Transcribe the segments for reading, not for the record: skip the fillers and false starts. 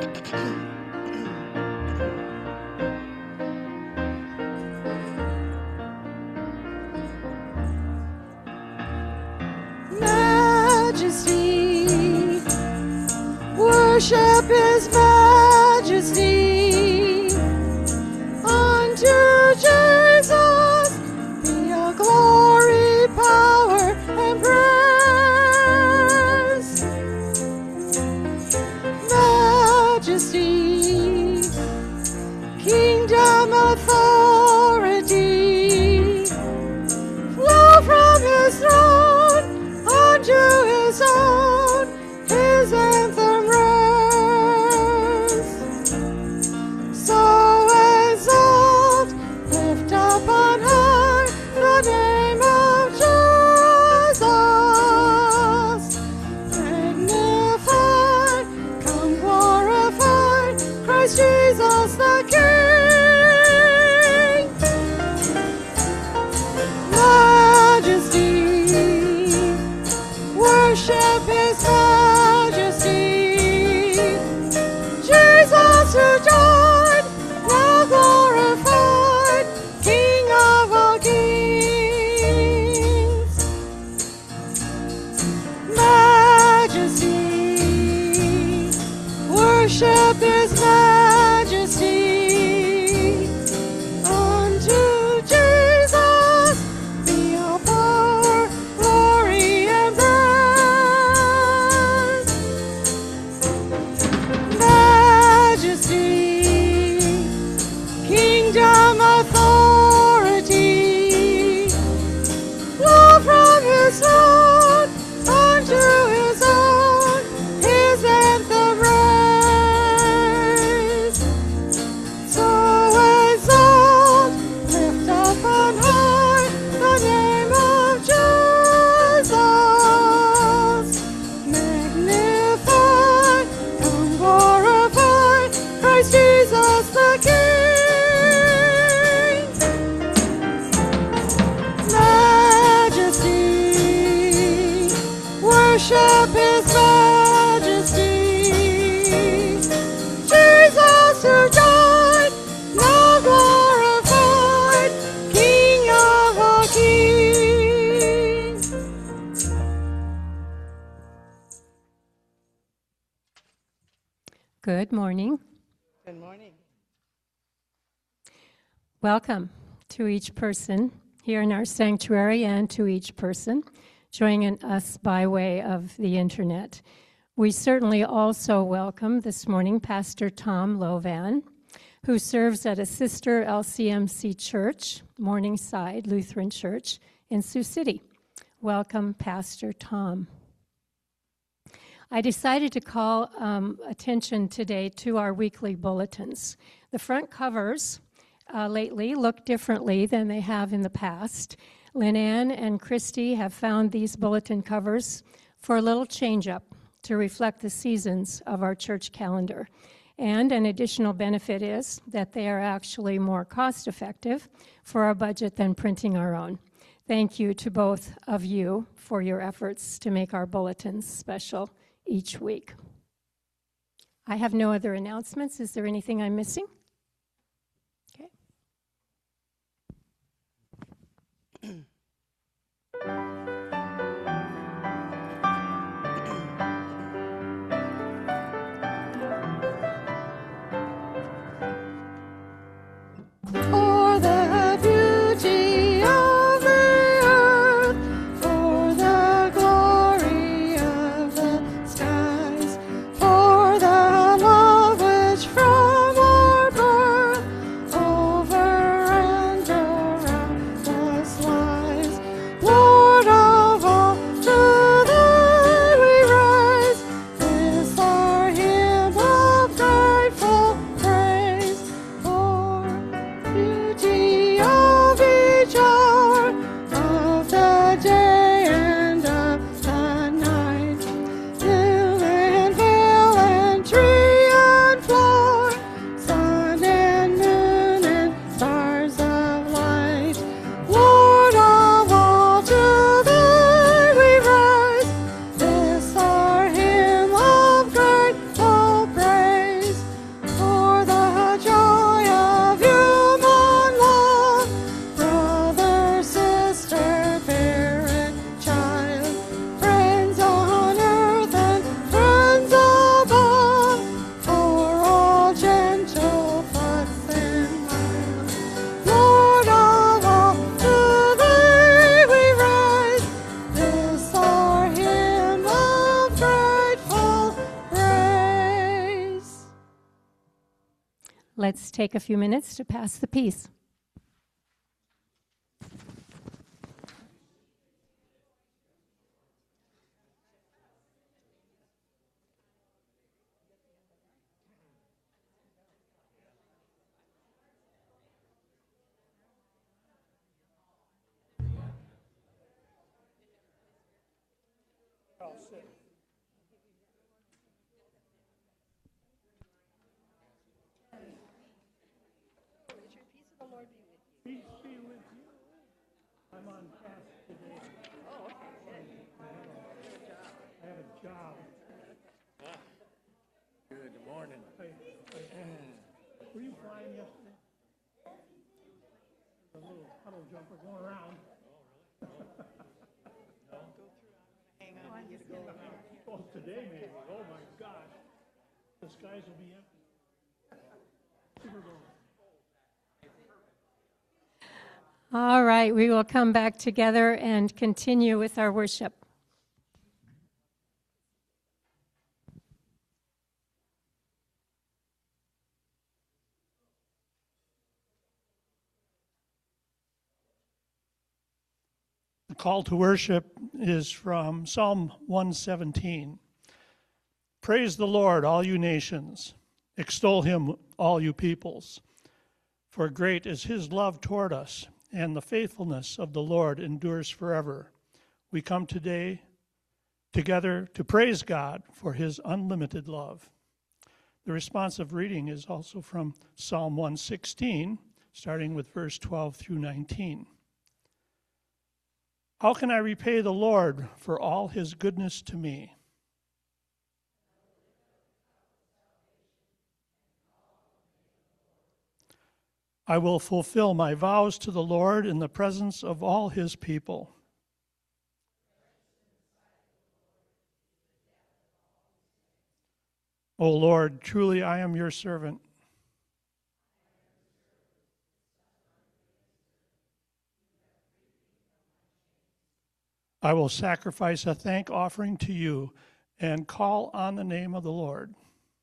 Majesty, worship His majesty. Unto Jesus be all glory, power, and praise. Majesty, kingdom, authority, flow from His throne unto His own, His anthem raise. So exalt, lift up on high the name of Jesus. Magnify, come glorify Christ Jesus the King. Majesty, worship His majesty. Jesus who died, now glorified, King of all kings. Majesty, worship His majesty. Unto Jesus be all power, glory, and praise. Majesty, kingdom, authority, flow from His throne unto His own, His anthem raise. So exalt, lift up on high the name of Jesus. Magnify, come glorify Christ Jesus the King. Majesty, worship His majesty. Jesus who died, now glorified, King of all kings. Good morning. Good morning. Welcome to each person here in our sanctuary and to each person joining us by way of the internet. We certainly also welcome this morning Pastor Tom Lovan, who serves at a sister LCMC church, Morningside Lutheran Church in Sioux City. Welcome, Pastor Tom. I decided to call attention today to our weekly bulletins. The front covers lately look differently than they have in the past. Lynn-Ann and Christy have found these bulletin covers for a little change-up to reflect the seasons of our church calendar. And an additional benefit is that they are actually more cost-effective for our budget than printing our own. Thank you to both of you for your efforts to make our bulletins special each week. I have no other announcements. Is there anything I'm missing? Okay. For the beauty of the earth, for the glory of the skies, for the love which from our birth over and around us lies. let's take a few minutes to pass the peace. Peace be with you. I'm on fast today. Oh, okay. I have a job. Good morning. Were you flying yesterday? A little puddle jumper going around. Oh, today maybe. Oh my gosh. The skies will be empty. Super Bowl. All right, we will come back together and continue with our worship. The call to worship is from Psalm 117. Praise the Lord, all you nations. Extol him, all you peoples. For great is his love toward us, and the faithfulness of the Lord endures forever. We come today together to praise God for his unlimited love. The responsive reading is also from Psalm 116, starting with verse 12 through 19. How can I repay the Lord for all his goodness to me? I will fulfill my vows to the Lord in the presence of all his people. O Lord, truly I am your servant. I will sacrifice a thank offering to you and call on the name of the Lord.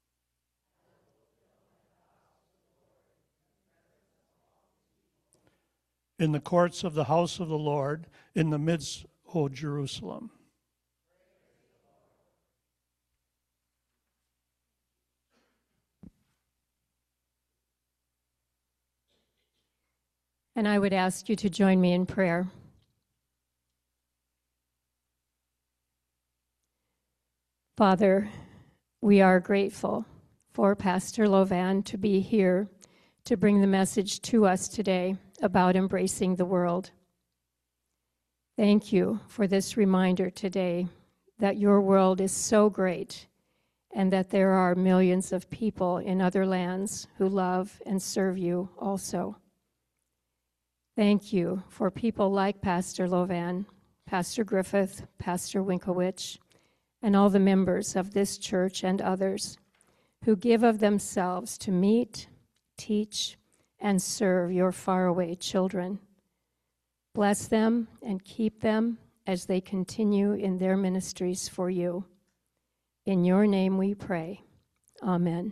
In the courts of the house of the Lord, in the midst, O Jerusalem. And I would ask you to join me in prayer. Father, we are grateful for Pastor Lovan to be here to bring the message to us today about embracing the world. Thank you for this reminder today that your world is so great and that there are millions of people in other lands who love and serve you also. Thank you for people like Pastor Lovan, Pastor Griffith, Pastor Winkowicz, and all the members of this church and others who give of themselves to meet, teach, and serve your faraway children. Bless them and keep them as they continue in their ministries for you. In your name we pray. Amen.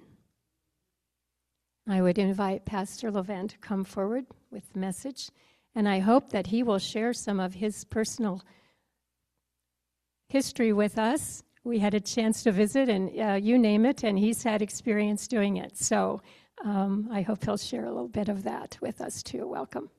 I would invite Pastor Lovan to come forward with the message, and I hope that he will share some of his personal history with us. We had a chance to visit, and you name it, and he's had experience doing it. So I hope he'll share a little bit of that with us too. Welcome.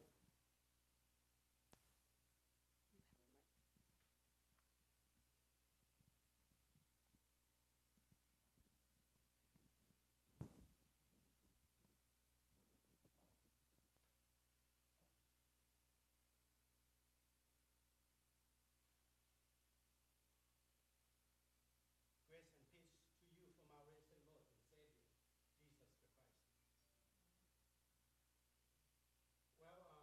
Well,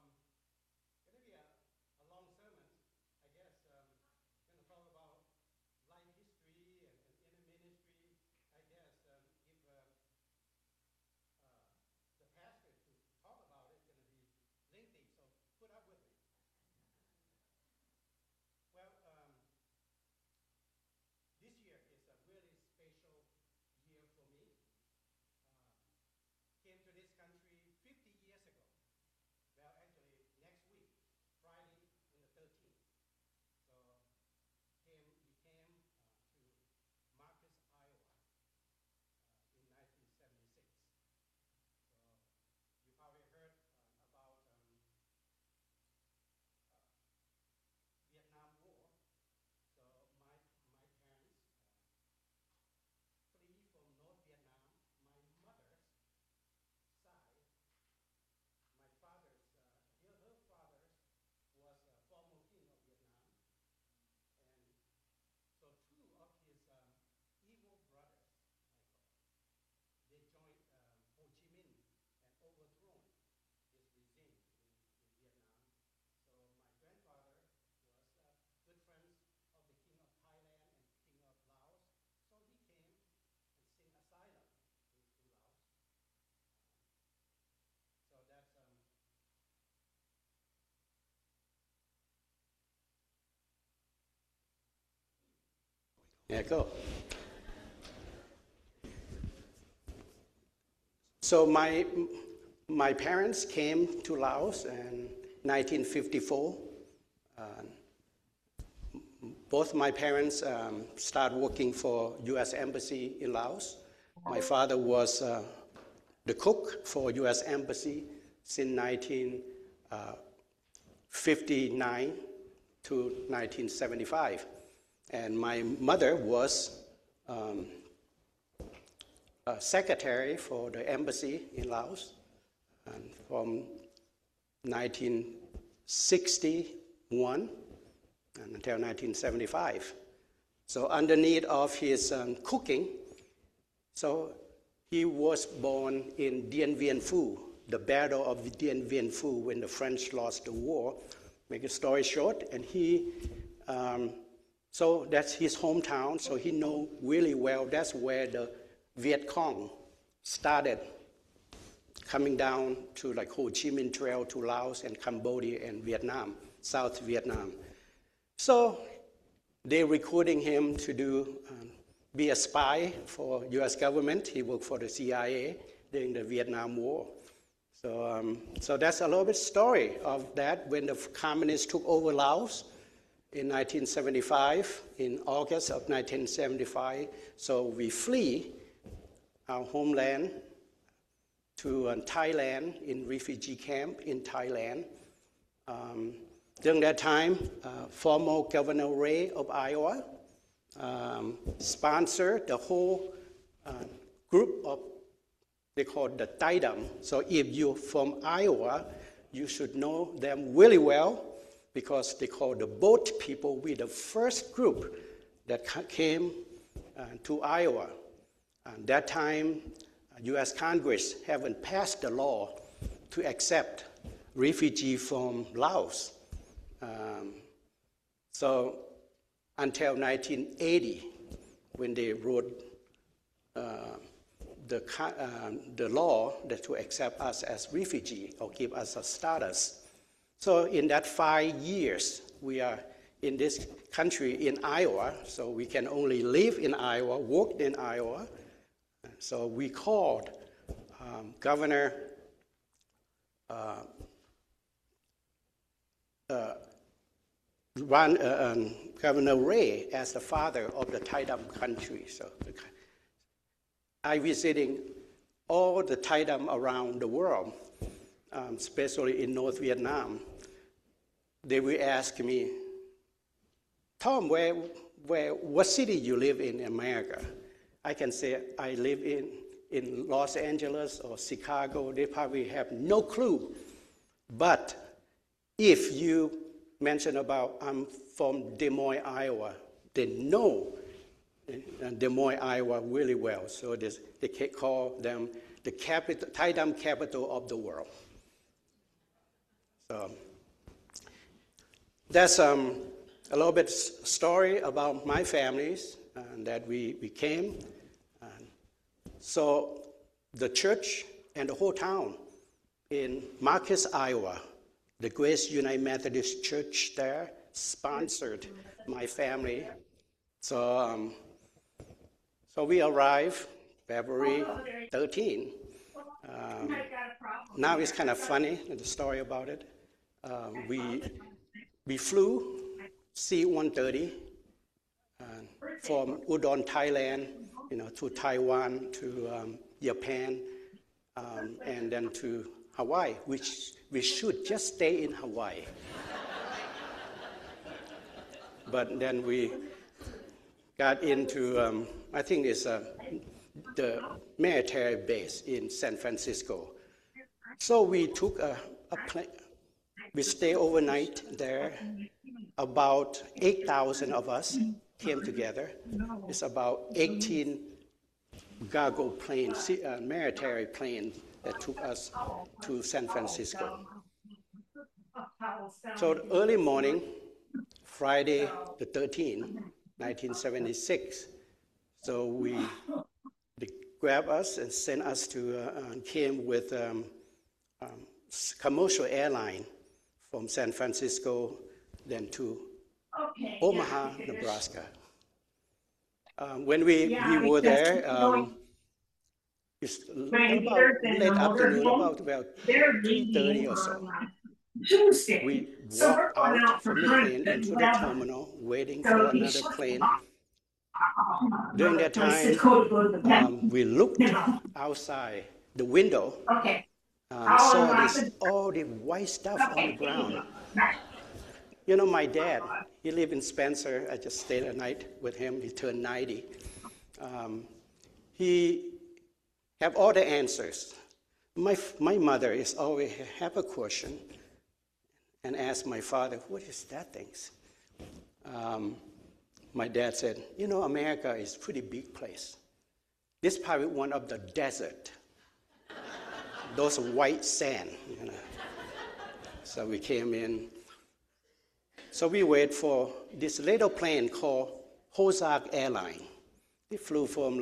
There you go. So my parents came to Laos in 1954. Both my parents started working for U.S. Embassy in Laos. My father was the cook for U.S. Embassy since 1959 to 1975. And my mother was a secretary for the embassy in Laos from 1961 until 1975. So underneath of his cooking, so he was born in Dien Bien Phu, the battle of Dien Bien Phu when the French lost the war. Make a story short, and so that's his hometown, so he knows really well that's where the Viet Cong started coming down to like Ho Chi Minh Trail to Laos and Cambodia and Vietnam, South Vietnam. So they're recruiting him to be a spy for U.S. government. He worked for the CIA during the Vietnam War. So that's a little bit story of that when the communists took over Laos in 1975, in August of 1975. So we flee our homeland to Thailand in refugee camp in Thailand. During that time, former Governor Ray of Iowa sponsored the whole group of, they call it the Thai Dam. So if you're from Iowa, you should know them really well because they call the boat people. We're the first group that came to Iowa. At that time, U.S. Congress haven't passed the law to accept refugees from Laos. So until 1980, when they wrote the law that to accept us as refugees or give us a status. So in that 5 years, we are in this country in Iowa, so we can only live in Iowa, work in Iowa. So we called Governor Governor Ray as the father of the Thai Dam country. So I visiting all the Thai Dam around the world, especially in North Vietnam. They will ask me, Tom, what city you live in America? I can say I live in Los Angeles or Chicago. They probably have no clue. But if you mention about I'm from Des Moines, Iowa, they know Des Moines, Iowa really well. So they call them the Thai Dam capital of the world. So that's a little bit story about my families that we came. So the church and the whole town in Marcus, Iowa, the Grace United Methodist Church there sponsored my family. So we arrived February 13. Now it's kind of funny, the story about it. We flew C-130 from Udon, Thailand, to Taiwan, to Japan, and then to Hawaii, which we should just stay in Hawaii. But then we got into, I think it's the military base in San Francisco. So we took a plane. We stayed overnight there. About 8,000 of us came together. It's about 18 cargo planes, military planes that took us to San Francisco. So early morning, Friday the 13th, 1976, so they grabbed us and sent us to, came with commercial airline from San Francisco, then to Omaha, Nebraska. When we were there, it's about late afternoon, about 3:30 or so. We walked out from the plane into the terminal, waiting for another plane. During that time, we looked outside the window, saw all the white stuff on the ground. You know, my dad, he lived in Spencer. I just stayed a night with him. He turned 90. He have all the answers. My mother is always have a question and ask my father, what is that thing? My dad said, you know, America is a pretty big place. This is probably one of the desert. Those white sand, you know. So we came in. So we wait for this little plane called Ozark Airline. They flew from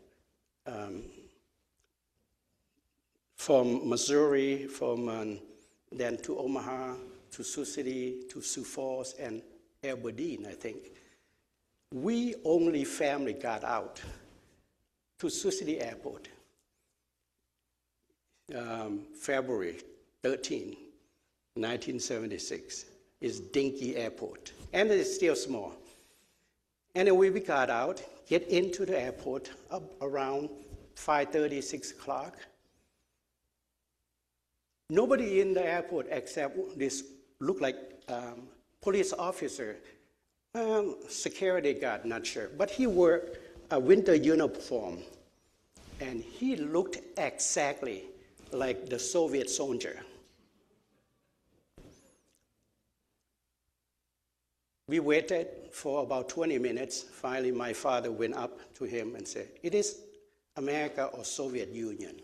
from Missouri, then to Omaha, to Sioux City, to Sioux Falls, and Aberdeen, I think. We only family got out to Sioux City Airport, February 13, 1976. It's dinky airport, and it's still small. Anyway, we got out, get into the airport up around 5:30, 6 o'clock. Nobody in the airport except this looked like police officer, security guard, not sure. But he wore a winter uniform, and he looked exactly like the Soviet soldier. We waited for about 20 minutes. Finally, my father went up to him and said, "It is America or Soviet Union?"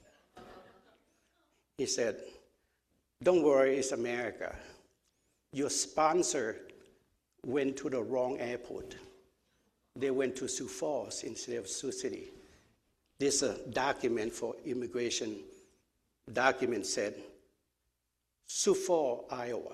He said, "Don't worry, it's America. Your sponsor went to the wrong airport. They went to Sioux Falls instead of Sioux City. This document for immigration document said Sioux Falls, Iowa."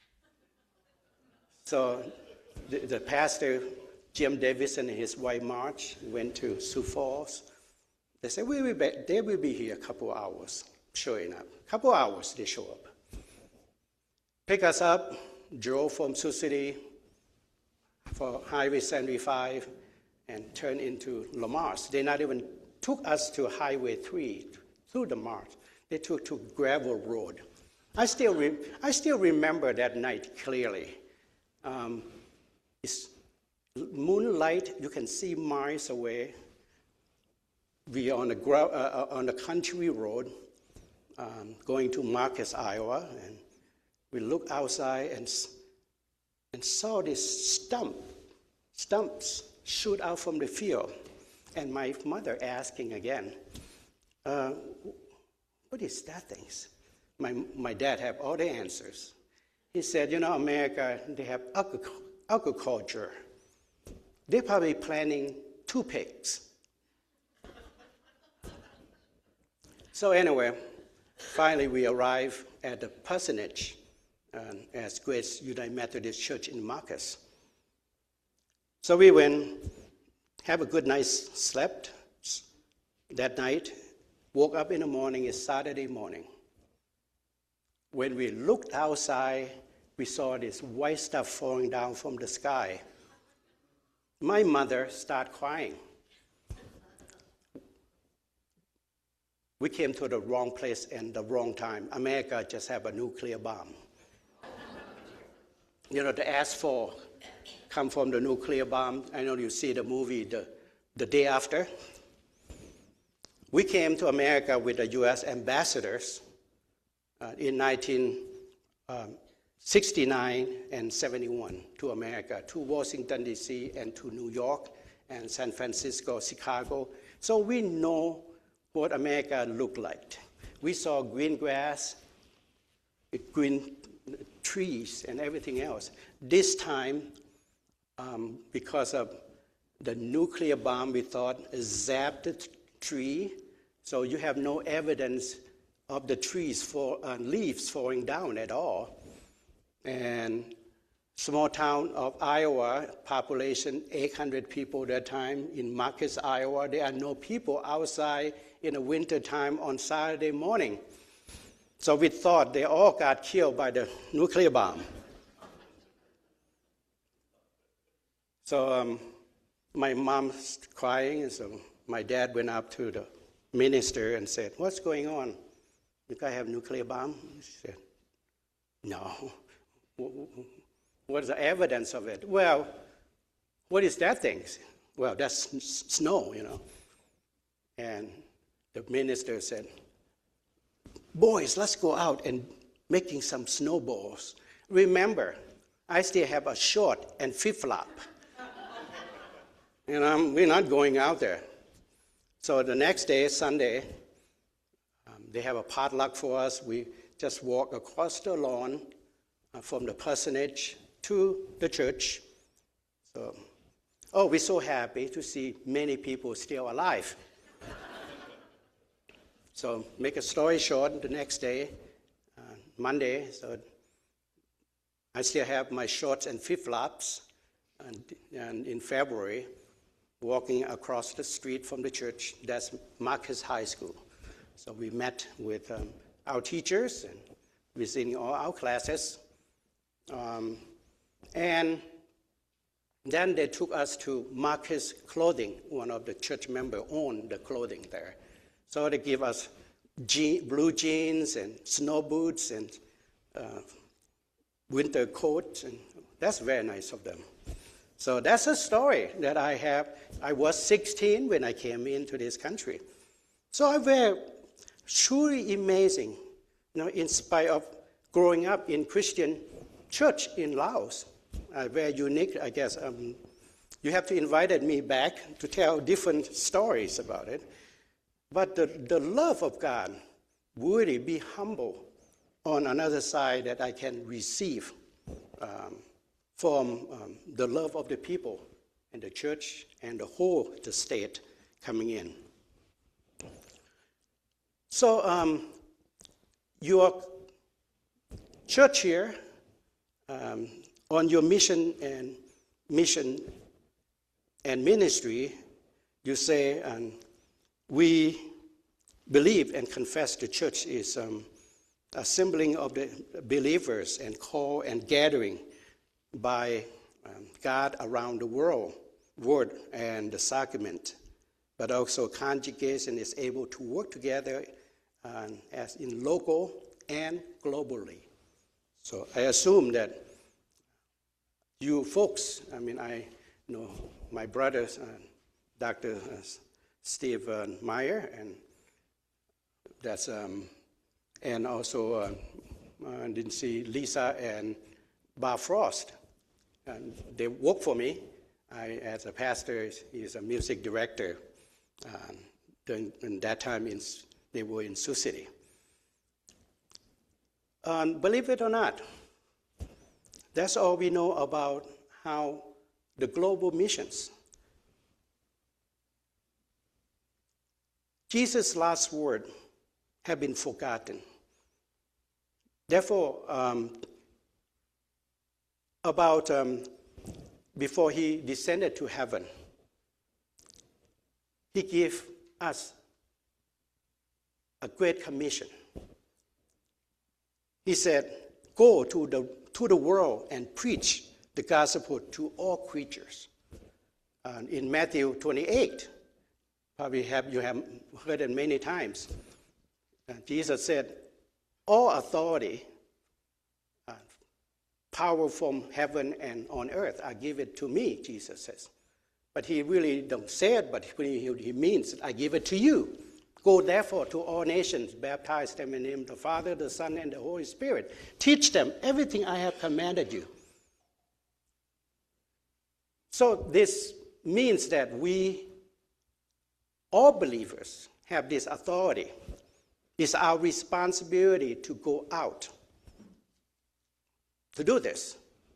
So the pastor, Jim Davison, and his wife Marge went to Sioux Falls. They said, they will be here a couple of hours. Sure enough, a couple of hours they show up. Pick us up, drove from Sioux City for Highway 75 and turned into Le Mars. They not even took us to Highway 3 through the Mars. They took to gravel road. I still remember that night clearly. It's moonlight, you can see miles away. We are on the country road going to Marcus, Iowa, and we looked outside and saw this stumps shoot out from the field. And my mother asking again, what is that thing? My dad have all the answers. He said, you know, America, they have agriculture. They're probably planting toothpicks. So anyway, finally we arrived at the parsonage at Grace United Methodist Church in Marcus. So we went, have a good night, slept that night, woke up in the morning, it's Saturday morning. When we looked outside, we saw this white stuff falling down from the sky. My mother started crying. We came to the wrong place and the wrong time. America just have a nuclear bomb. You know, the asphalt come from the nuclear bomb. I know you see the movie The Day After. We came to America with the U.S. ambassadors in 1969 and 71 to America, to Washington, D.C., and to New York, and San Francisco, Chicago. So we know what America looked like. We saw green grass, green trees, and everything else. This time, because of the nuclear bomb, we thought zapped the tree, so you have no evidence of the trees leaves falling down at all. And small town of Iowa, population 800 people at that time. In Marcus, Iowa, there are no people outside in the winter time on Saturday morning. So we thought they all got killed by the nuclear bomb. So my mom's crying, and so my dad went up to the minister and said, "What's going on? You guys have nuclear bomb?" She said, "No." "What's the evidence of it?" "Well, what is that thing?" "Well, that's snow, you know." And the minister said, "Boys, let's go out and making some snowballs. Remember, I still have a short and flip-flop. And we're not going out there." So the next day, Sunday, they have a potluck for us. We just walk across the lawn from the parsonage to the church. So, we're so happy to see many people still alive. So make a story short, the next day, Monday, so I still have my shorts and flip-flops, and in February, walking across the street from the church, that's Marcus High School. So we met with our teachers and visiting all our classes. And then they took us to Marcus Clothing. One of the church members owned the clothing there. So they give us blue jeans and snow boots and winter coats, and that's very nice of them. So that's a story that I have. I was 16 when I came into this country. So I was truly amazing, in spite of growing up in Christian church in Laos. Very unique, I guess. You have to invite me back to tell different stories about it. But the love of God really be humble on another side that I can receive from the love of the people and the church and the state coming in. So your church here, on your mission and ministry, you say, we believe and confess the church is assembling of the believers and call and gathering by God around the world, word and the sacrament, but also congregation is able to work together as in local and globally. So I assume that you folks, I know my brother, Dr. Steve Meyer, and that's and also I didn't see Lisa and Bob Frost. And they work for me. As a pastor, he's a music director. During that time, they were in Sioux City. Believe it or not, that's all we know about how the global missions. Jesus' last word have been forgotten. Therefore, before he descended to heaven, he gave us a great commission. He said, "Go to the world and preach the gospel to all creatures." In Matthew 28, probably you have heard it many times. Jesus said, "All authority, power from heaven and on earth, I give it to me," Jesus says. But he really don't say it, but he means, "I give it to you. Go therefore to all nations, baptize them in the name of the Father, the Son, and the Holy Spirit. Teach them everything I have commanded you." So this means that we, all believers, have this authority. It's our responsibility to go out to do this.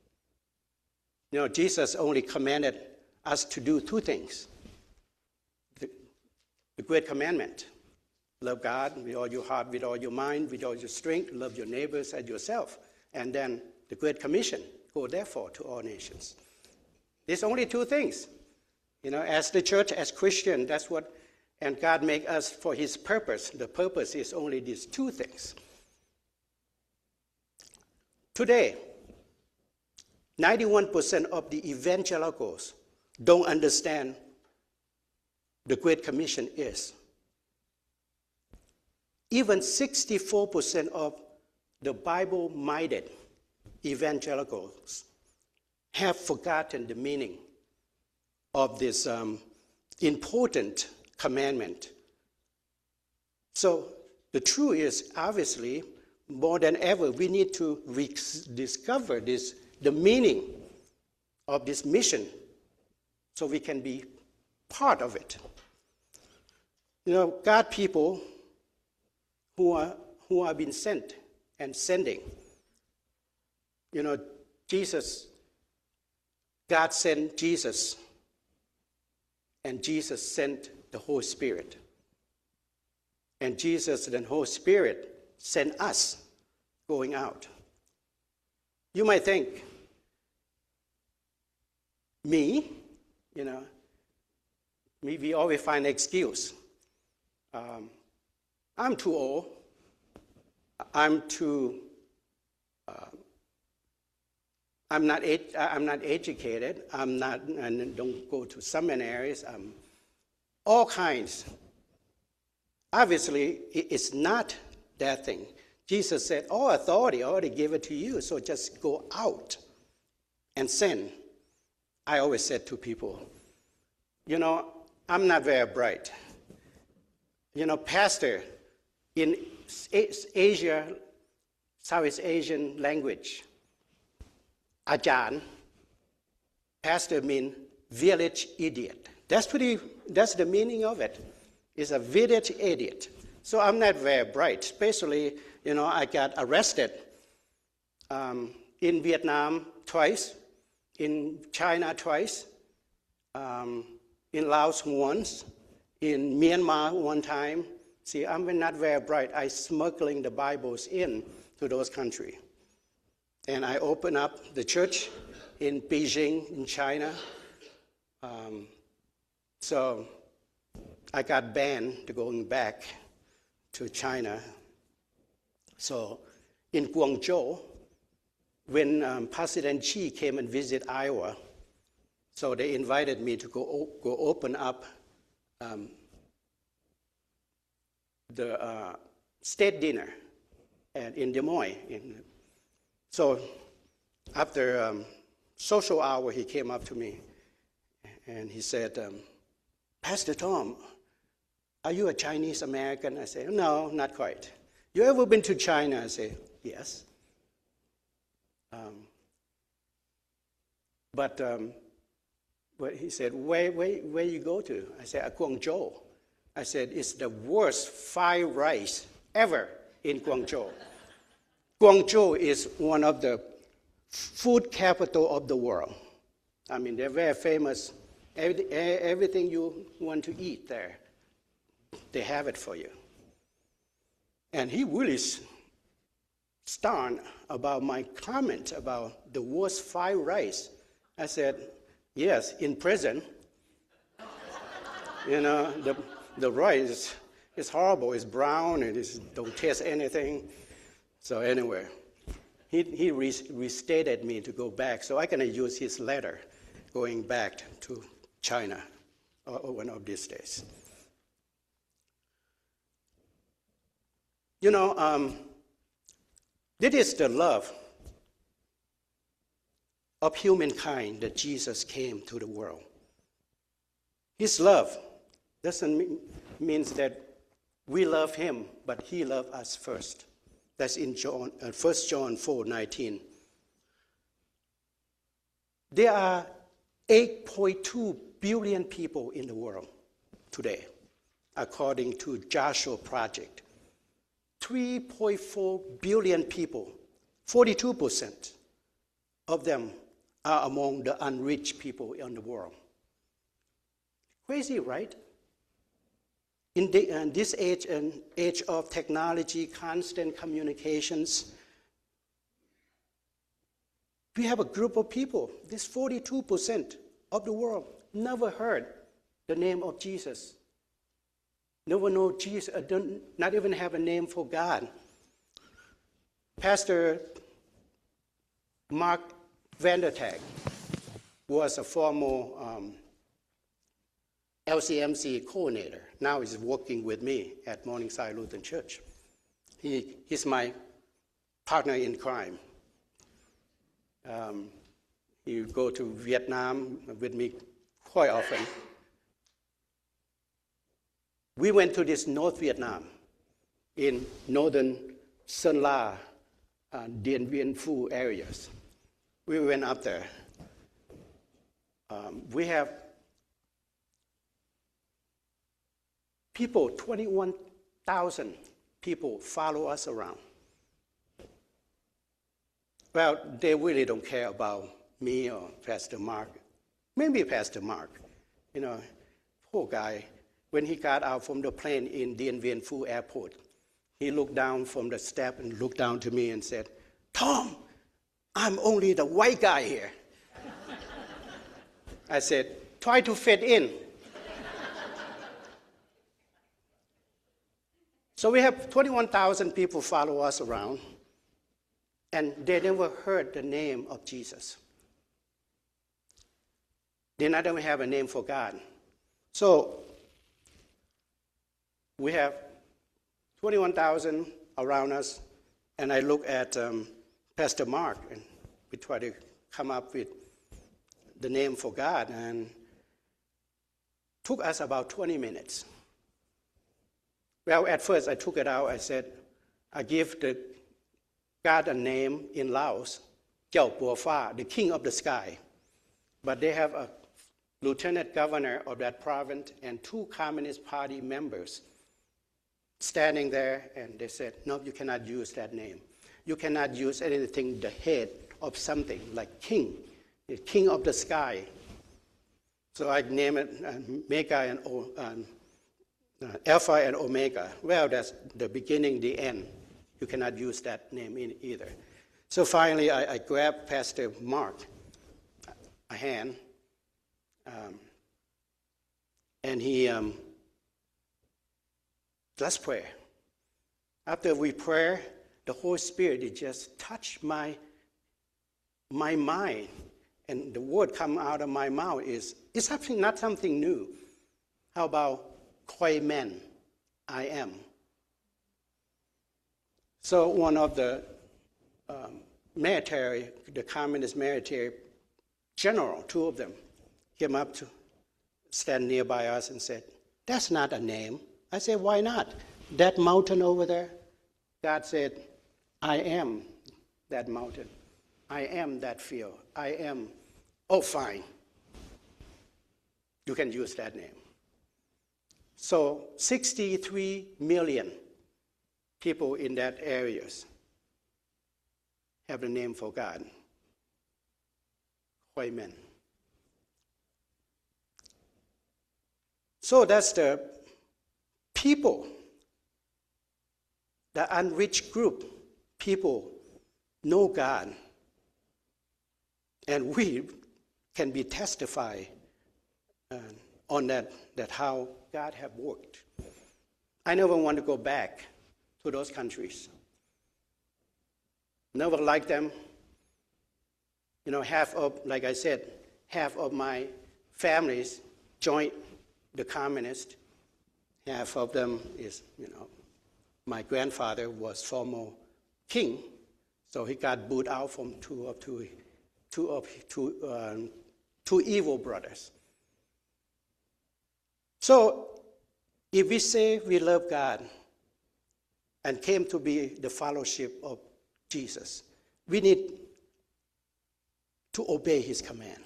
Jesus only commanded us to do two things. The great commandment: love God with all your heart, with all your mind, with all your strength, love your neighbors as yourself. And then the Great Commission: Go therefore to all nations. There's only two things. As the church, as Christian, that's what, and God make us for his purpose. The purpose is only these two things. Today, 91% of the evangelicals don't understand the Great Commission is. Even 64% of the Bible-minded evangelicals have forgotten the meaning of this important commandment. So the truth is, obviously, more than ever, we need to rediscover the meaning of this mission so we can be part of it. God people who are being sent and sending. Jesus, God sent Jesus, and Jesus sent the Holy Spirit. And Jesus and the Holy Spirit sent us going out. You might think, me, we always find an excuse. I'm too old. I'm not educated. I don't go to seminaries. All kinds. Obviously, it's not that thing. Jesus said, all authority, I already gave it to you, so just go out and send. I always said to people, I'm not very bright. Pastor, in Asia, Southeast Asian language, Ajan, pastor means village idiot. That's the meaning of it. It's a village idiot. So I'm not very bright. Especially, I got arrested in Vietnam twice, in China twice, in Laos once, in Myanmar one time. See, I'm not very bright. I smuggling the Bibles in to those countries. And I opened up the church in Beijing, in China. So I got banned to going back to China. So in Guangzhou, when President Xi came and visit Iowa, so they invited me to go open up the state dinner in Des Moines. So after social hour, he came up to me and he said, Pastor Tom, are you a Chinese American? I said, no, not quite. You ever been to China? I said, yes. But he said, where you go to? I said, Guangzhou. I said, it's the worst fried rice ever in Guangzhou. Guangzhou is one of the food capital of the world. I mean, they're very famous. Everything you want to eat there, they have it for you. And he really stunned about my comment about the worst fried rice. I said, yes, in prison. The rice is horrible. It's brown and it don't taste anything. So anyway, he restated me to go back. So I can use his letter going back to China one of these days. This is the love of humankind that Jesus came to the world. His love doesn't mean that we love him, but he loved us first. That's in 1 John 4:19. There are 8.2 billion people in the world today, according to Joshua Project. 3.4 billion people, 42% of them are among the unreached people in the world. Crazy, right? In this age, an age of technology, constant communications, we have a group of people, this 42% of the world never heard the name of Jesus. Never know Jesus, not even have a name for God. Pastor Mark Vandertag was a former LCMC coordinator. Now he's working with me at Morningside Lutheran Church. He's my partner in crime. He go to Vietnam with me quite often. We went to this North Vietnam in northern Sơn La, Dien Bien Phu areas. We went up there. We have people, 21,000 people follow us around. Well, they really don't care about me or Pastor Mark. Maybe Pastor Mark. You know, poor guy. When he got out from the plane in Dien Bien Phu airport, he looked down from the step and looked down to me and said, "Tom, I'm only the white guy here." I said, "Try to fit in." So we have 21,000 people follow us around, and they never heard the name of Jesus. They not even have a name for God. So we have 21,000 around us, and I look at Pastor Mark, and we try to come up with the name for God, and took us about 20 minutes. Well, at first I took it out. I said, I give the God a name in Laos, Jiao Po Fa, the king of the sky. But they have a lieutenant governor of that province and 2 Communist Party members standing there, and they said, "No, you cannot use that name. You cannot use anything, the head of something like king, the king of the sky." So I name it Mega and Alpha and Omega. Well, that's the beginning, the end. You cannot use that name either. So finally, I grabbed Pastor Mark a hand, and he, let's pray. After we pray, the Holy Spirit, it just touched my mind, and the word come out of my mouth is not something new. How about Khoi Men, I am. So one of the military, the communist military general, 2 of them, came up to stand nearby us and said, "That's not a name." I said, "Why not? That mountain over there?" God said, "I am that mountain. I am that field. I am." "Oh, fine. You can use that name." So 63 million people in that areas have the name for God, Khoi Men. So that's the people, the unreached group. People know God, and we can be testify on that how God have worked. I never want to go back to those countries. Never like them. You know, like I said, half of my families joined the communists. Half of them is, my grandfather was former king, so he got booted out from two evil brothers. So if we say we love God and came to be the fellowship of Jesus, we need to obey his command.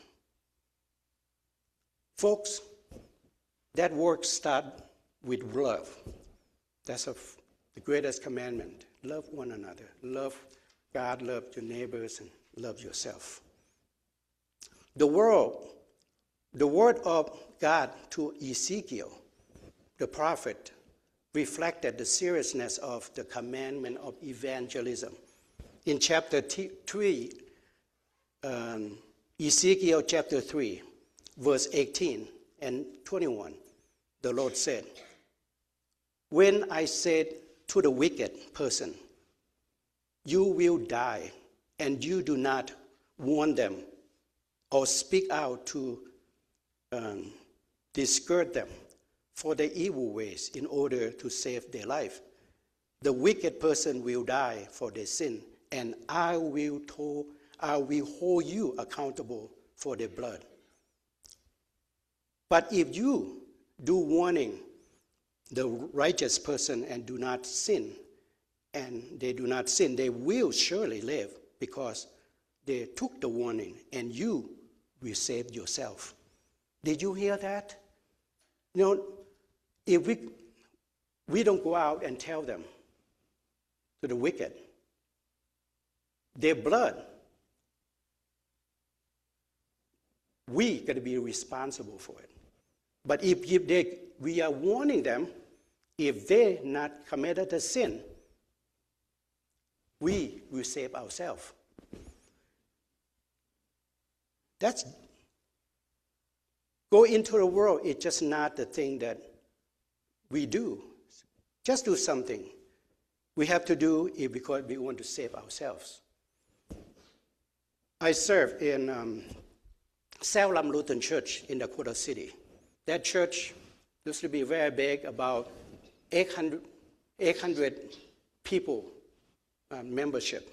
Folks, that work starts with love. That's the greatest commandment. Love one another. Love God, love your neighbors, and love yourself. The word of God to Ezekiel, the prophet, reflected the seriousness of the commandment of evangelism. In chapter 3, Ezekiel chapter 3, verse 18 and 21, the Lord said, "When I said to the wicked person, 'You will die,' and you do not warn them or speak out to discourage them for their evil ways in order to save their life, the wicked person will die for their sin, and I will hold you accountable for their blood. But if you do warning the righteous person and do not sin, they will surely live because they took the warning, and you will save yourself." Did you hear that? You know, if we don't go out and tell them, to the wicked, their blood, we got to be responsible for it. But if we are warning them, if they not committed a sin, we will save ourselves. That's go into the world. It's just not the thing that we do. Just do something. We have to do it because we want to save ourselves. I served in Salem Lutheran Church in Dakota City. That church used to be very big, about 800 people membership.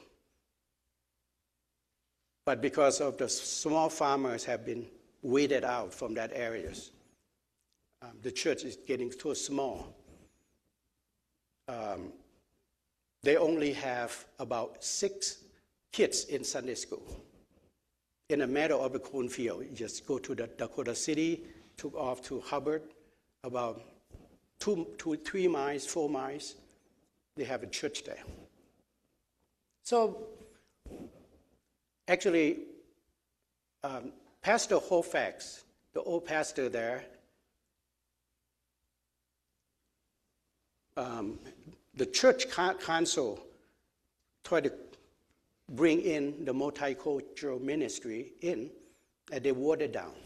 But because of the small farmers have been weeded out from that areas, the church is getting too small. They only have about 6 kids in Sunday school. In the middle of the cornfield, you just go to the Dakota City, took off to Hubbard, about 3 miles, 4 miles. They have a church there. So, actually, Pastor Houfax, the old pastor there, the church council tried to bring in the multicultural ministry in, and they watered it down.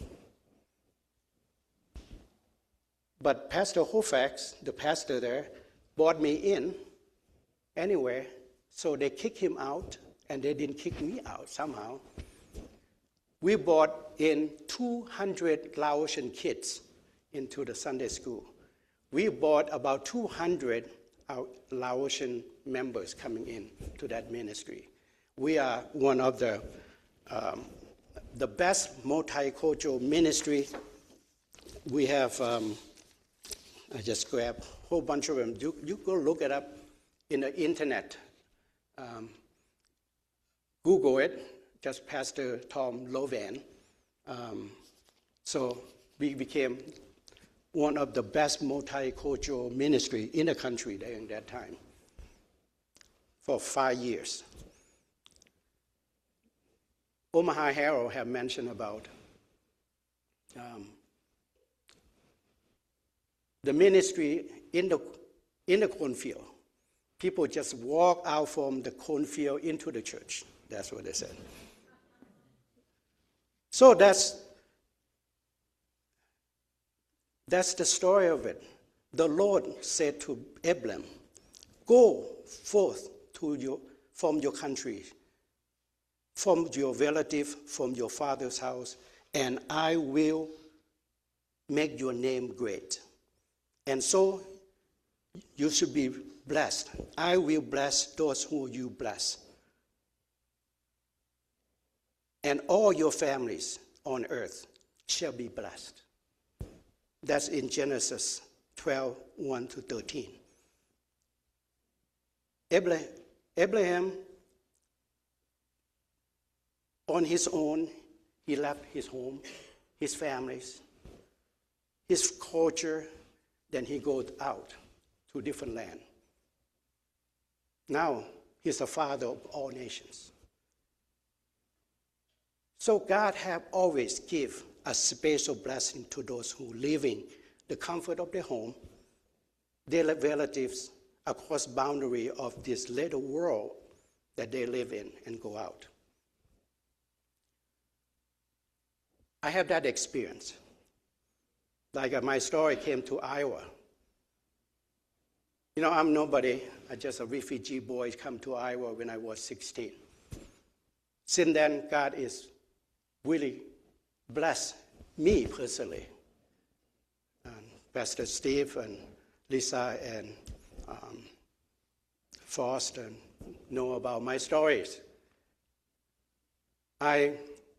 But Pastor Houfax, the pastor there, brought me in anyway, so they kicked him out, and they didn't kick me out somehow. We brought in 200 Laotian kids into the Sunday school. We brought about 200 Laotian members coming in to that ministry. We are one of the best multicultural ministry. We have, I just grabbed a whole bunch of them. You go look it up in the internet. Google it, just Pastor Tom Lovan. So we became one of the best multicultural ministry in the country during that time for 5 years. Omaha Herald have mentioned about the ministry in the cornfield. People just walk out from the cornfield into the church. That's what they said. So that's the story of it. The Lord said to Abram, "Go forth from your country, from your relative, from your father's house, and I will make your name great. And so you should be blessed. I will bless those who you bless. And all your families on earth shall be blessed." That's in Genesis 12, 1 to 13. Abraham, on his own, he left his home, his families, his culture, then he goes out to a different land. Now, he's the father of all nations. So God have always give a special blessing to those who live in the comfort of their home, their relatives across boundary of this little world that they live in and go out. I have that experience. Like my story came to Iowa. You know, I'm nobody. I'm just a refugee boy come to Iowa when I was 16. Since then, God is really blessed me personally. And Pastor Steve and Lisa and Foster know about my stories. I,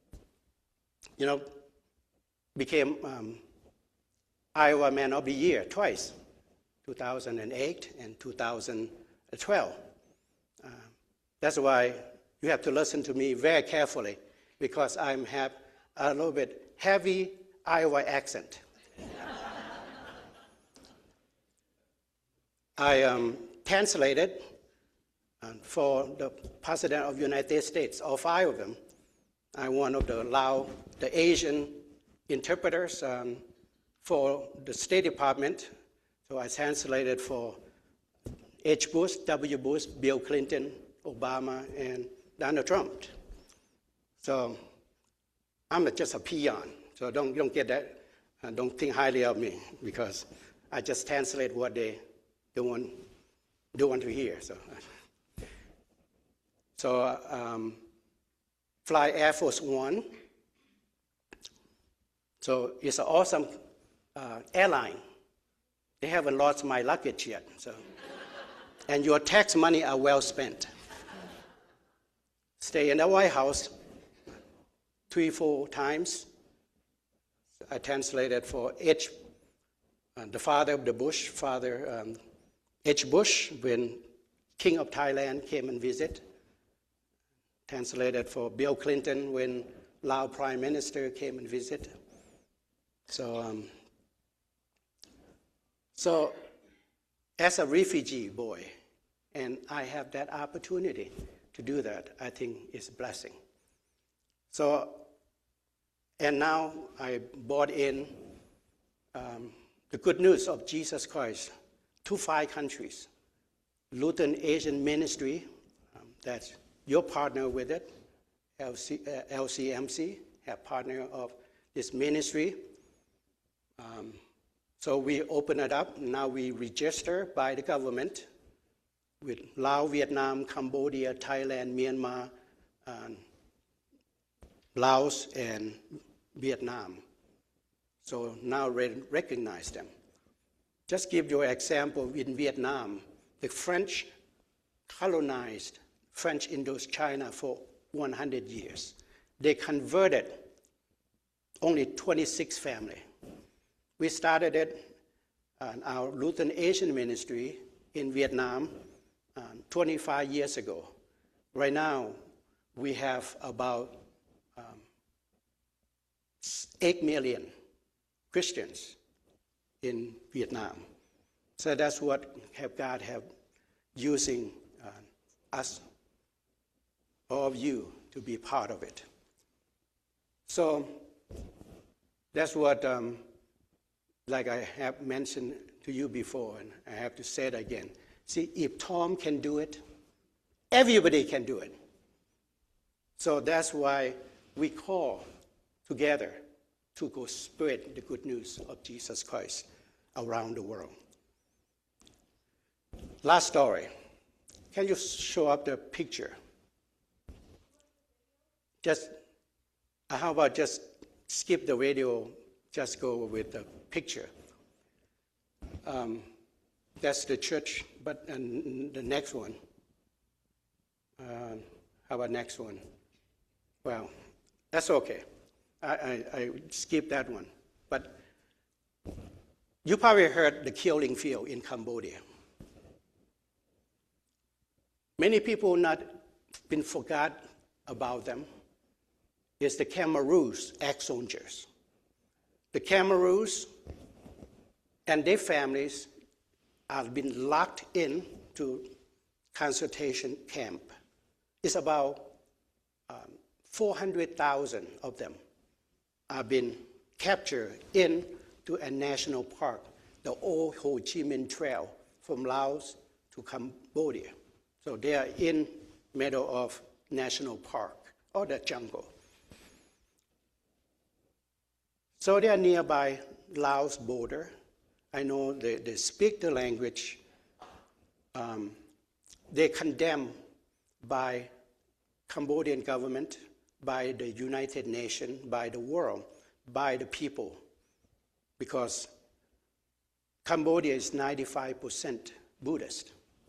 became Iowa Man of the Year twice, 2008 and 2012. That's why you have to listen to me very carefully, because I have a little bit heavy Iowa accent. I translated for the President of the United States, all 5 of them. I'm one of the Asian interpreters for the State Department. So I translated for H. Bush, W. Bush, Bill Clinton, Obama, and Donald Trump. So I'm just a peon. So don't get that. Don't think highly of me, because I just translate what they don't want to hear. So fly Air Force One. So it's an awesome airline. They haven't lost my luggage yet. And your tax money are well spent. Stay in the White House 3-4 times. I translated for the father of the Bush, Father H. Bush, when King of Thailand came and visit. Translated for Bill Clinton when Lao Prime Minister came and visit. So as a refugee boy, and I have that opportunity to do that, I think it's a blessing. So, and now I brought in the good news of Jesus Christ to 5 countries. Lutheran Asian Ministry, that's your partner with it, LCMC, have partner of this ministry. So we open it up. Now we register by the government with Laos, Vietnam, Cambodia, Thailand, Myanmar, Laos, and Vietnam. So now recognize them. Just give you an example. In Vietnam, the French colonized French Indochina for 100 years. They converted only 26 families. We started it, our Lutheran Asian ministry in Vietnam 25 years ago. Right now, we have about 8 million Christians in Vietnam. So that's what God have using us, all of you, to be part of it. So that's what, like I have mentioned to you before, and I have to say it again. See, if Tom can do it, everybody can do it. So that's why we call together to go spread the good news of Jesus Christ around the world. Last story. Can you show up the picture? How about just skip the video, just go with the picture. That's the church, but the next one. How about next one? Well, that's okay. I skipped that one. But you probably heard the killing field in Cambodia. Many people not been forgot about them. It's the Khmer Rouge ex-soldiers. The Khmer Rouge and their families have been locked in to concentration camp. It's about 400,000 of them have been captured into a national park, the old Ho Chi Minh Trail from Laos to Cambodia. So they are in middle of national park or the jungle. So they are nearby Laos border. I know they speak the language. They condemned by Cambodian government, by the United Nations, by the world, by the people, because Cambodia is 95% Buddhist.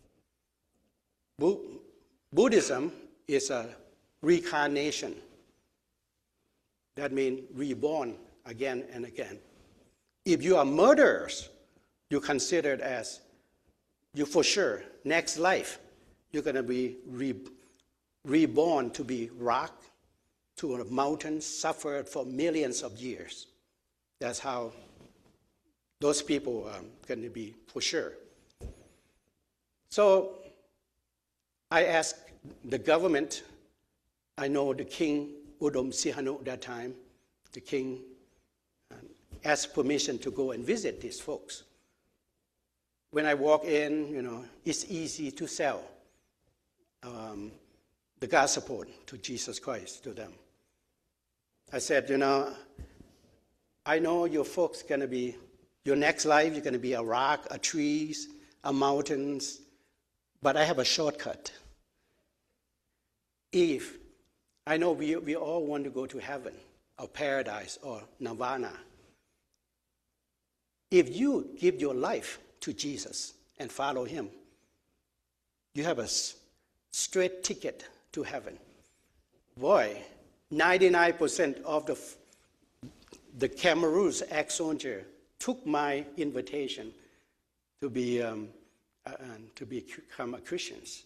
Buddhism is a reincarnation. That means reborn again and again. If you are murderers, you're considered as, you for sure, next life, you're going to be reborn to be rock, to a mountain, suffered for millions of years. That's how those people are going to be for sure. So I asked the government, I know the King Udom Sihanouk at that time, the king asked permission to go and visit these folks. When I walk in, it's easy to sell the gospel to Jesus Christ to them. I said, I know your folks going to be, your next life, you're going to be a rock, a trees, a mountains, but I have a shortcut. If I know we all want to go to heaven or paradise or nirvana. If you give your life to Jesus and follow him, you have a straight ticket to heaven. Boy, 99% of the Cameroon's ex-soldier took my invitation to become a Christians.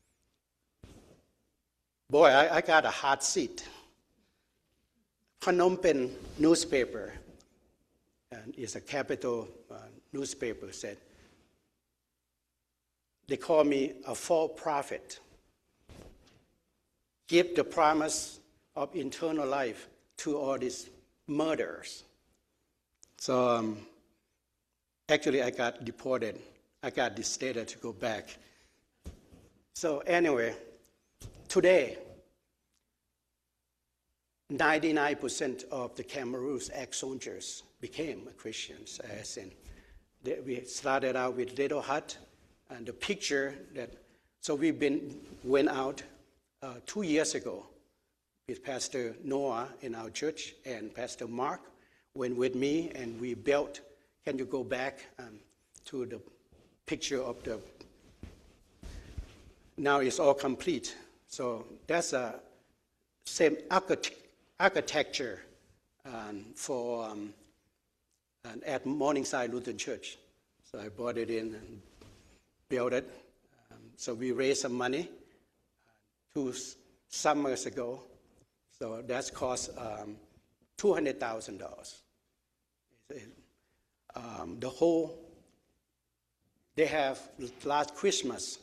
Boy, I got a hot seat. Phnom Penh newspaper, and it's a capital newspaper, said, they call me a false prophet. Give the promise of eternal life to all these murderers. So actually I got deported. I got this data to go back. So anyway, today, 99% of the Cameroon's ex-soldiers became Christians. As in, we started out with little hut, and the picture that, so we went out 2 years ago with Pastor Noah in our church, and Pastor Mark went with me, and we built, can you go back to the picture of the, now it's all complete. So that's a same architecture for at Morningside Lutheran Church. So I brought it in and built it. So we raised some money 2 summers ago. So that's cost $200,000. The whole, they have last Christmas.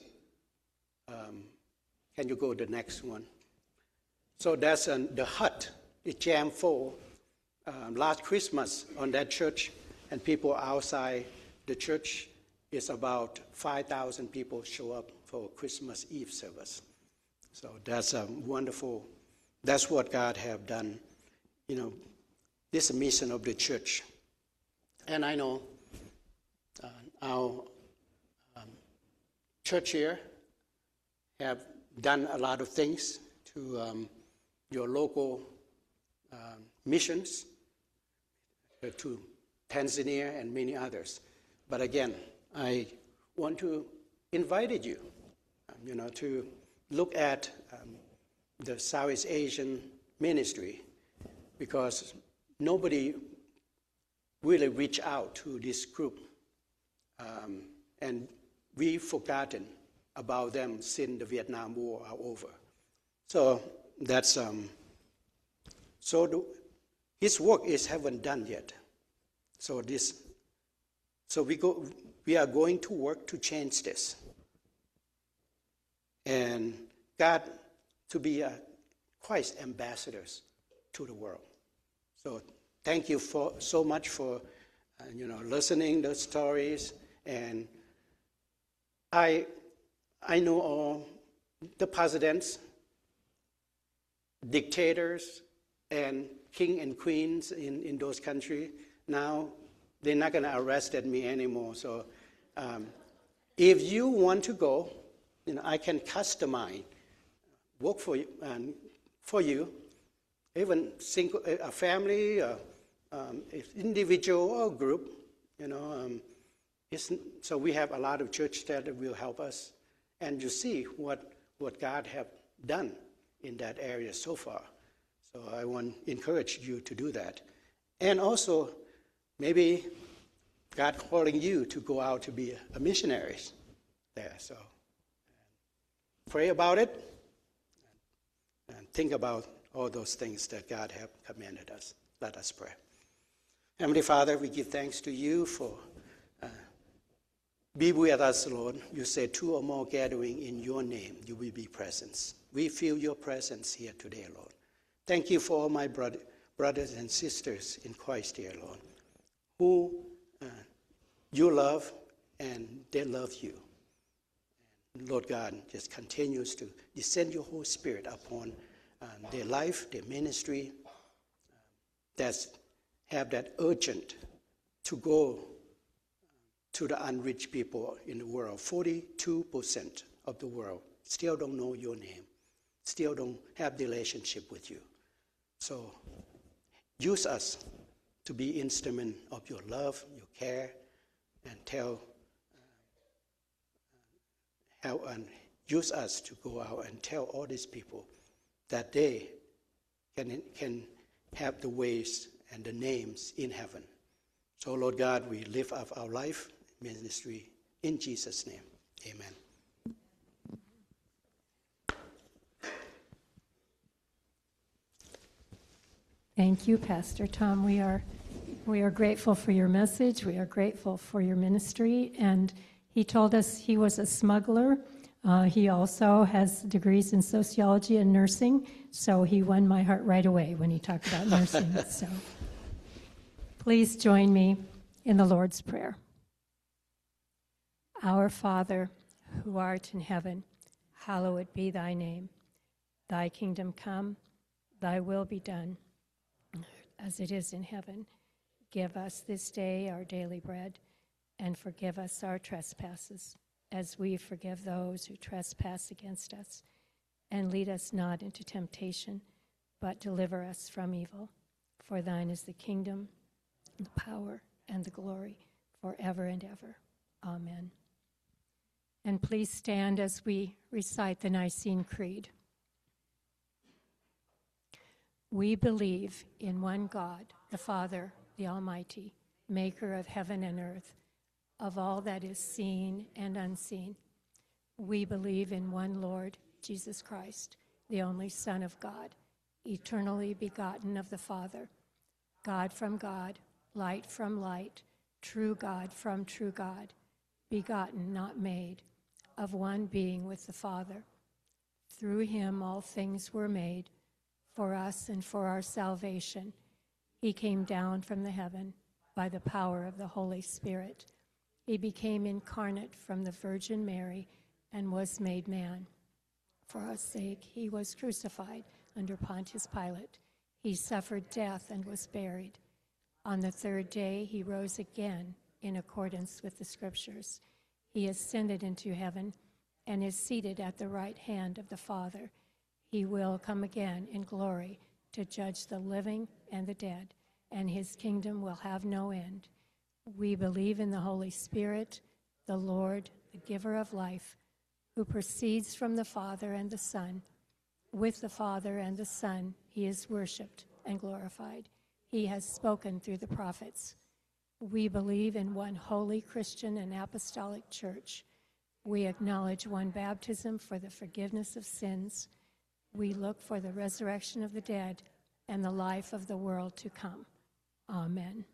Can you go to the next one? So that's the hut. It jammed full. Last Christmas on that church, and people outside the church, is about 5,000 people show up for Christmas Eve service. So that's a wonderful, that's what God have done, this mission of the church. And I know our church here have done a lot of things to your local missions, to Tanzania and many others. But again, I want to invite you, to look at the Southeast Asian ministry, because nobody really reached out to this group, and we've forgotten about them since the Vietnam War are over. So that's his work haven't done yet. So we are going to work to change this, and God to be Christ ambassadors to the world. So thank you so much for listening to the stories, and I know all the presidents, dictators, and king and queens in those countries. Now, they're not going to arrest me anymore. So if you want to go, I can customize work for you, even single, a family, individual or group. So we have a lot of church that will help us, and you see what God have done in that area so far. So I want to encourage you to do that. And also, maybe God calling you to go out to be a missionary there. So pray about it and think about all those things that God have commanded us. Let us pray. Heavenly Father, we give thanks to you for be with us, Lord. You said 2 or more gathering in your name, you will be present. We feel your presence here today, Lord. Thank you for all my brothers and sisters in Christ here, Lord, who you love and they love you. And Lord God, just continues to descend your Holy Spirit upon their life, their ministry, that have that urgent to go to the unreached people in the world. 42% of the world still don't know your name, still don't have the relationship with you. So use us to be instrument of your love, your care, and use us to go out and tell all these people that they can have the ways and the names in heaven. So Lord God, we lift up our life ministry in Jesus' name. Amen. Thank you, Pastor Tom. We are grateful for your message. We are grateful for your ministry. And he told us he was a smuggler. He also has degrees in sociology and nursing. So he won my heart right away when he talked about nursing. So please join me in the Lord's Prayer. Our Father, who art in heaven, hallowed be thy name. Thy kingdom come, thy will be done, as it is in heaven. Give us this day our daily bread, and forgive us our trespasses, as we forgive those who trespass against us. And lead us not into temptation, but deliver us from evil. For thine is the kingdom, the power, and the glory, forever and ever. Amen. And please stand as we recite the Nicene Creed. We believe in one God, the Father, the Almighty, maker of heaven and earth, of all that is seen and unseen. We believe in one Lord, Jesus Christ, the only Son of God, eternally begotten of the Father, God from God, light from light, true God from true God, begotten, not made, of one being with the Father. Through him all things were made, for us and for our salvation. He came down from the heaven by the power of the Holy Spirit. He became incarnate from the Virgin Mary and was made man. For our sake, he was crucified under Pontius Pilate. He suffered death and was buried. On the third day, he rose again in accordance with the Scriptures. He ascended into heaven and is seated at the right hand of the Father. He will come again in glory to judge the living and the dead, and his kingdom will have no end. We believe in the Holy Spirit, the Lord, the giver of life, who proceeds from the Father and the Son. With the Father and the Son, he is worshiped and glorified. He has spoken through the prophets. We believe in one holy Christian and apostolic church. We acknowledge one baptism for the forgiveness of sins. We look for the resurrection of the dead and the life of the world to come. Amen.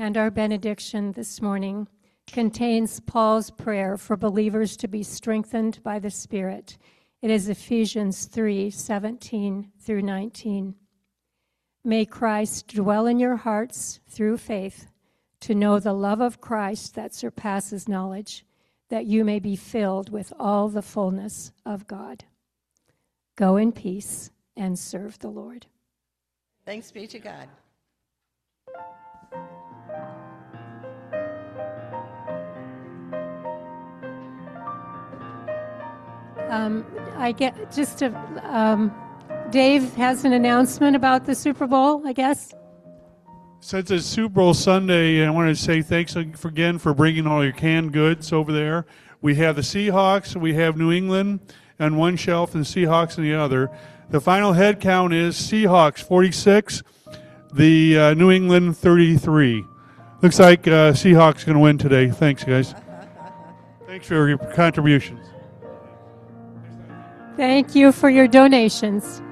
and our benediction this morning contains Paul's prayer for believers to be strengthened by the Spirit. It is Ephesians 3:17 through 19. May Christ dwell in your hearts through faith, to know the love of Christ that surpasses knowledge, that you may be filled with all the fullness of God. Go in peace and serve the Lord. Thanks be to God. Dave has an announcement about the Super Bowl, I guess. Since it's Super Bowl Sunday, I want to say thanks again for bringing all your canned goods over there. We have the Seahawks, we have New England on one shelf and the Seahawks on the other. The final head count is Seahawks 46, the New England 33. Looks like Seahawks going to win today. Thanks, guys. Thanks for your contributions. Thank you for your donations.